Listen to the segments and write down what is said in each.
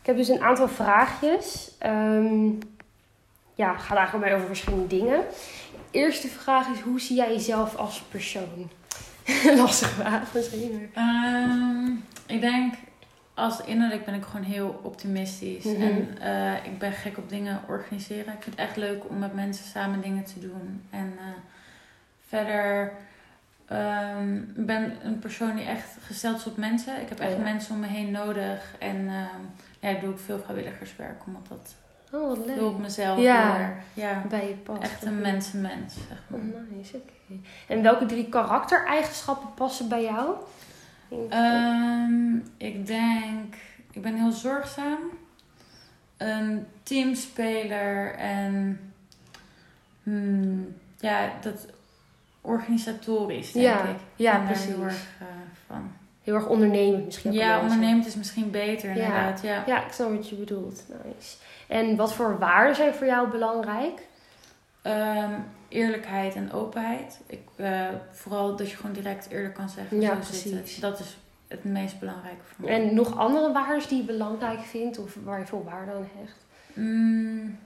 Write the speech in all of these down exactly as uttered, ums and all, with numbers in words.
Ik heb dus een aantal vraagjes. Um, ja, het gaat eigenlijk maar over verschillende dingen. De eerste vraag is, hoe zie jij jezelf als persoon? Lastige vraag misschien. Um, ik denk, als innerlijk ben ik gewoon heel optimistisch. Mm-hmm. En uh, ik ben gek op dingen organiseren. Ik vind het echt leuk om met mensen samen dingen te doen. En uh, verder... Um, ik ben een persoon die echt gesteld is op mensen. Ik heb echt oh, ja. mensen om me heen nodig. En um, ja, ik doe ook veel vrijwilligerswerk. Omdat dat oh, wat leuk. op mezelf ja, weer, ja, bij je past. Echt een mensenmens. Zeg maar. Oh, nice, oké. Okay. En welke drie karaktereigenschappen passen bij jou? Um, ik denk... Ik ben heel zorgzaam. Een teamspeler. En... Hmm, ja, dat... organisatorisch, denk ja, ik. Ja, en precies. Heel erg, uh, van. heel erg ondernemend misschien. Ja, ondernemend is misschien beter inderdaad. Ja. Ja. ja, ik snap wat je bedoelt. Nice. En wat voor waarden zijn voor jou belangrijk? Um, eerlijkheid en openheid. Ik, uh, vooral dat je gewoon direct eerlijk kan zeggen. Ja, zo precies. Zitten. Dat is het meest belangrijke voor mij. En nog andere waarden die je belangrijk vindt? Of waar je veel waarde aan hecht? Mm,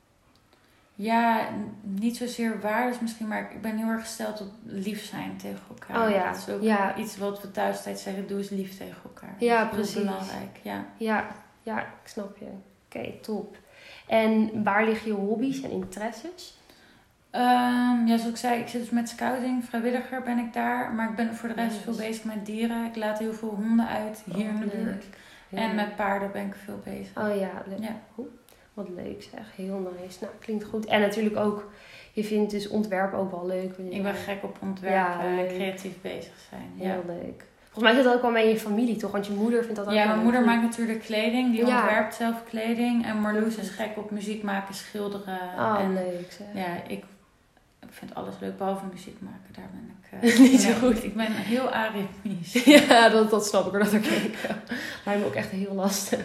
ja, niet zozeer waardes misschien, maar ik ben heel erg gesteld op lief zijn tegen elkaar. Oh ja. Dat is ook ja. iets wat we thuis steeds zeggen, doe eens lief tegen elkaar. Ja, dat is precies. heel belangrijk. Ja. Ja, ja, ik snap je. Oké, okay, top. En waar liggen je hobby's en interesses? Um, ja, zoals ik zei, ik zit dus met scouting, vrijwilliger ben ik daar. Maar ik ben voor de rest yes. veel bezig met dieren. Ik laat heel veel honden uit hier oh, in de leuk. buurt. Ja. En met paarden ben ik veel bezig. Oh ja, leuk. Ja. Wat leuk zeg, heel nice. Nou, klinkt goed. En natuurlijk ook, je vindt dus ontwerp ook wel leuk. Ik ben gek op ontwerpen en ja, creatief bezig zijn. Heel ja. leuk. Volgens mij zit dat ook wel mee in je familie, toch? Want je moeder vindt dat ook ja, wel mijn leuk. moeder maakt natuurlijk kleding. Die ja. ontwerpt zelf kleding. En Marloes is gek op muziek maken, schilderen. Oh, en, leuk zeg. Ja, ik, ik vind alles leuk, behalve muziek maken. Daar ben ik uh, niet zo goed. Ik ben heel aritmisch. ja, dat, dat snap ik er dat ook. Lijkt me ook echt heel lastig.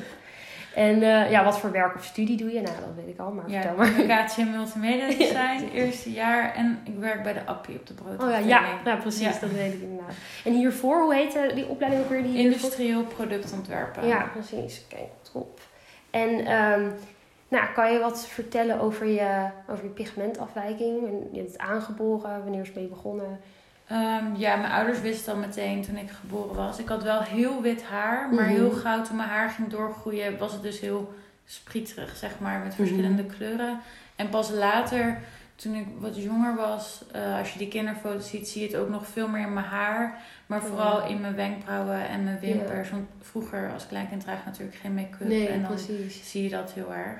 En uh, ja, wat voor werk of studie doe je? Nou, dat weet ik al, maar ja, vertel maar. Communicatie en multimedia design, het eerste jaar. En ik werk bij de Appie op de broodafdeling. Oh ja, ja, ja precies, ja. dat weet ik inderdaad. En hiervoor, hoe heet die opleiding ook weer? Die Industrieel productontwerpen. Ja, precies. Oké, okay, top. En um, nou, kan je wat vertellen over je, over je pigmentafwijking? Je hebt het aangeboren, wanneer is het mee begonnen? Um, ja, mijn ouders wisten al meteen toen ik geboren was. Ik had wel heel wit haar, maar mm-hmm. heel gauw toen mijn haar ging doorgroeien was het dus heel sprieterig, zeg maar, met verschillende mm-hmm. kleuren. En pas later, toen ik wat jonger was, uh, als je die kinderfoto's ziet, zie je het ook nog veel meer in mijn haar. Maar vooral mm-hmm. in mijn wenkbrauwen en mijn wimpers. Ja. Want vroeger als kleinkind draag je natuurlijk geen make-up. Nee, en dan precies. zie je dat heel erg.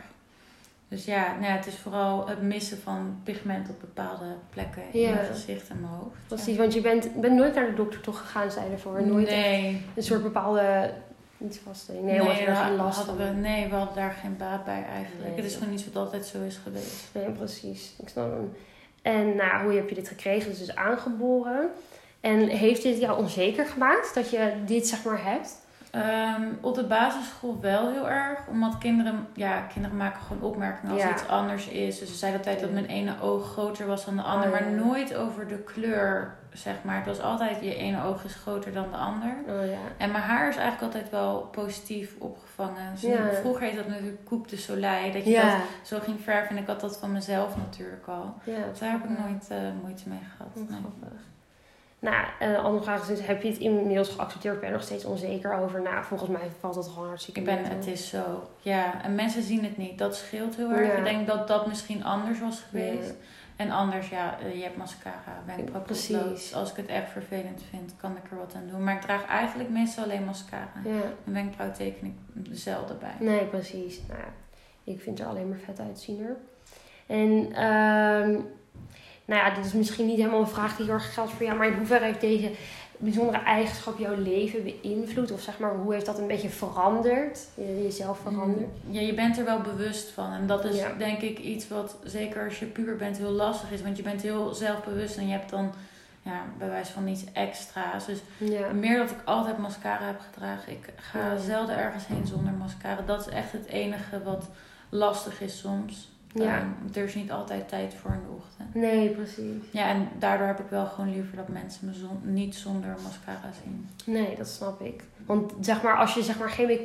Dus ja, nou ja, het is vooral het missen van pigment op bepaalde plekken in ja. mijn gezicht en mijn hoofd. Precies, ja. want je bent, bent nooit naar de dokter toch gegaan, zei je ervoor? Nooit nee. Een soort bepaalde, niet vaststelling. Nee, nee, we daar geen last hadden we, nee, we hadden daar geen baat bij eigenlijk. Nee. Het is gewoon iets wat altijd zo is geweest. Nee, precies. Ik snap hem. En nou, hoe heb je dit gekregen? Dus, dus aangeboren. En heeft dit jou onzeker gemaakt dat je dit zeg maar hebt? Um, op de basisschool wel heel erg. Omdat kinderen, ja, kinderen maken gewoon opmerkingen als ja. iets anders is. Dus ze zeiden altijd ja. dat mijn ene oog groter was dan de ander. Oh, ja. Maar nooit over de kleur, zeg maar. Het was altijd, je ene oog is groter dan de ander. Oh, ja. En mijn haar is eigenlijk altijd wel positief opgevangen. Dus ja. Vroeger heet dat natuurlijk coupe de soleil. Dat je ja. dat zo ging verven. En ik had dat van mezelf natuurlijk al. Ja, dus daar heb ik nooit uh, moeite mee gehad. Nee. Grappig. Nou, een andere vraag is, heb je het inmiddels geaccepteerd? Ben je er nog steeds onzeker over? Nou, volgens mij valt het gewoon hartstikke Ik ben, mee. Het is zo. Ja, en mensen zien het niet. Dat scheelt heel erg. Ja. Ik denk dat dat misschien anders was geweest. Ja. En anders, ja, je hebt mascara, wenkbrauw, precies. Als ik het echt vervelend vind, kan ik er wat aan doen. Maar ik draag eigenlijk meestal alleen mascara. Ja. Een wenkbrauw teken ik zelden bij. Nee, precies. Nou ja, ik vind er alleen maar vet uitzien er. En... Um, Nou ja, dit is misschien niet helemaal een vraag die heel erg geldt voor jou. Maar in hoeverre heeft deze bijzondere eigenschap jouw leven beïnvloed? Of zeg maar, hoe heeft dat een beetje veranderd? Jezelf veranderd? Ja, je bent er wel bewust van. En dat is ja. denk ik iets wat, zeker als je puber bent, heel lastig is. Want je bent heel zelfbewust en je hebt dan, ja, bij wijze van iets extra's. Dus ja. meer dat ik altijd mascara heb gedragen. Ik ga ja. zelden ergens heen zonder mascara. Dat is echt het enige wat lastig is soms. Ja. Um, er is niet altijd tijd voor in de ochtend. Nee, precies. Ja, en daardoor heb ik wel gewoon liever dat mensen me zon, niet zonder mascara zien. Nee, dat snap ik. Want zeg maar, als je zeg maar geen make-up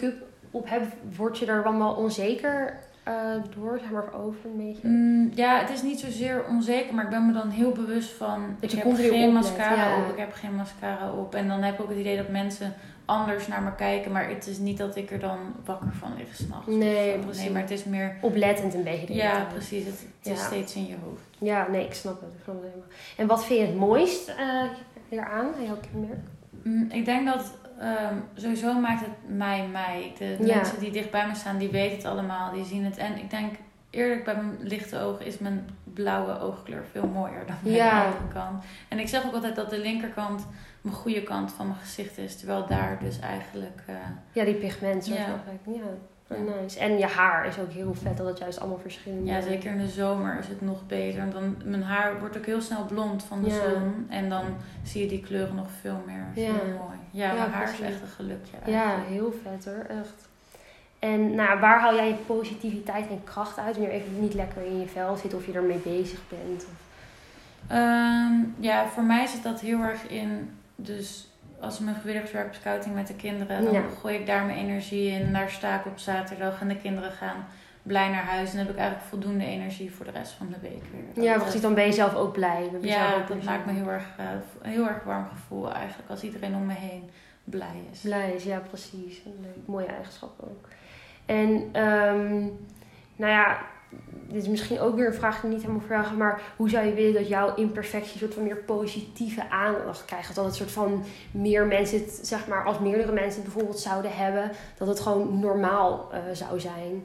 op hebt, word je er dan wel onzeker uh, door, zeg maar, over een beetje? Mm, ja, het is niet zozeer onzeker, maar ik ben me dan heel bewust van... Dat ik je heb geen oplet, mascara ja. op, ik heb geen mascara op. En dan heb ik ook het idee dat mensen anders naar me kijken. Maar het is niet dat ik er dan wakker van lig 's nachts. Nee, of precies. Nee, maar het is meer... Oplettend een beetje. Ja, tijd. precies. Het, het ja. is steeds in je hoofd. Ja, nee, ik snap het. Ik snap het helemaal. En wat vind je het mooist uh, hieraan, aan jouw kenmerk? Mm, ik denk dat... Um, sowieso maakt het mij mij. De ja. mensen die dicht bij me staan, die weten het allemaal. Die zien het. En ik denk, eerlijk, bij mijn lichte ogen is mijn blauwe oogkleur veel mooier dan bij ja. de andere kant. En ik zeg ook altijd dat de linkerkant mijn goede kant van mijn gezicht is. Terwijl daar dus eigenlijk... Uh, ja, die pigment. Zo ja. ja. Ja, nice. En je haar is ook heel vet, dat het juist allemaal verschillende... Ja, zeker in de zomer is het nog beter. Want dan, mijn haar wordt ook heel snel blond van de ja. zon. En dan zie je die kleuren nog veel meer. Ja. Heel mooi. Ja, ja mijn haar precies. is echt een gelukje. Ja, eigenlijk. heel vet hoor, echt. En nou, waar haal jij je positiviteit en kracht uit wanneer je even niet lekker in je vel zit of je ermee bezig bent? Of... Um, ja, voor mij zit dat heel erg in... Dus als mijn vrijwilligerswerk op scouting met de kinderen, dan ja. gooi ik daar mijn energie in. Daar sta ik op zaterdag en de kinderen gaan blij naar huis. En dan heb ik eigenlijk voldoende energie voor de rest van de week weer. Dat ja, precies. Dan ben je zelf ook blij. Ja, zelf ook dat maakt me heel erg, uh, een heel erg warm gevoel eigenlijk. Als iedereen om me heen blij is. Blij is, ja precies. Leuk. Mooie eigenschap ook. En um, nou ja... Dit is misschien ook weer een vraag die ik niet helemaal vragen, maar hoe zou je willen dat jouw imperfectie een soort van meer positieve aandacht krijgt? Dat het soort van meer mensen het, zeg maar, als meerdere mensen het bijvoorbeeld zouden hebben, dat het gewoon normaal uh, zou zijn?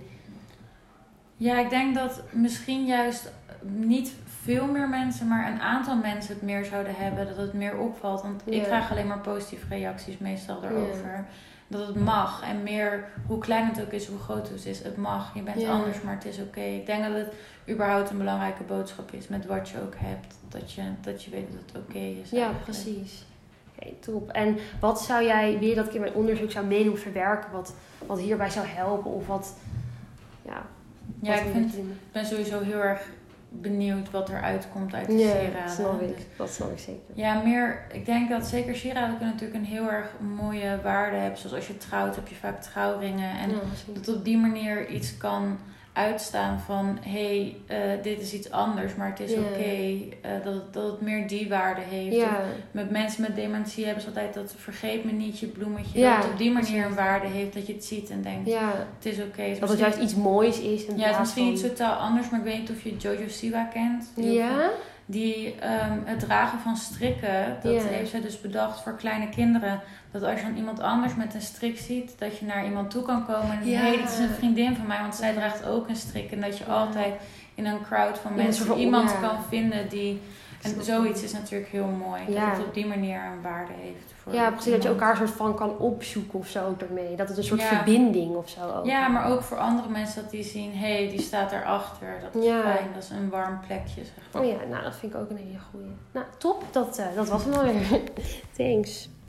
Ja, ik denk dat misschien juist niet veel meer mensen, maar een aantal mensen het meer zouden hebben, dat het meer opvalt. Want ja. ik krijg alleen maar positieve reacties meestal daarover. Ja. Dat het mag. En meer, hoe klein het ook is, hoe groot het is, het mag. Je bent ja. anders, maar het is oké. Okay. Ik denk dat het überhaupt een belangrijke boodschap is met wat je ook hebt. Dat je, dat je weet dat het oké okay is. Ja, eigenlijk. precies. Oké, okay, top. En wat zou jij, wil je dat ik in mijn onderzoek zou meenemen of verwerken, wat, wat hierbij zou helpen? Of wat, ja. Ja, wat ik vind, ik ben sowieso heel erg benieuwd wat er uitkomt uit de ja, sieraden. Dat snap ik. Dus, dat snap ik zeker. Ja, meer, ik denk dat zeker sieraden kunnen natuurlijk een heel erg mooie waarde hebben. Zoals als je trouwt, heb je vaak trouwringen. En ja, dat op die manier iets kan uitstaan van, hé, hey, uh, dit is iets anders, maar het is ja. oké. Okay, uh, dat, dat het meer die waarde heeft. Ja. Of met mensen met dementie hebben ze altijd dat vergeet me niet, je bloemetje. Ja, dat het op die manier precies. een waarde heeft, dat je het ziet en denkt, ja. het is oké. Okay. Dat het juist iets moois is. Ja, het is misschien iets totaal anders, maar ik weet niet of je Jojo Siwa kent. Die ja? Die um, het dragen van strikken, dat yeah. heeft zij dus bedacht voor kleine kinderen. Dat als je dan iemand anders met een strik ziet, dat je naar iemand toe kan komen. En ja. hé, hey, dit is een vriendin van mij, want zij draagt ook een strik. En dat je ja. altijd in een crowd van mensen van, iemand ja. kan vinden die... En zoiets is natuurlijk heel mooi. Ja. Dat het op die manier een waarde heeft. Voor ja, precies. Dat je elkaar soort van kan opzoeken of zo ook daarmee. Dat het een soort ja. verbinding of zo ook. Ja, maar ook voor andere mensen dat die zien, hé, hey, die staat daarachter. Dat is ja. fijn, dat is een warm plekje, zeg maar. Oh ja, nou dat vind ik ook een hele goeie. Nou, top. Dat, uh, dat was hem alweer. Thanks.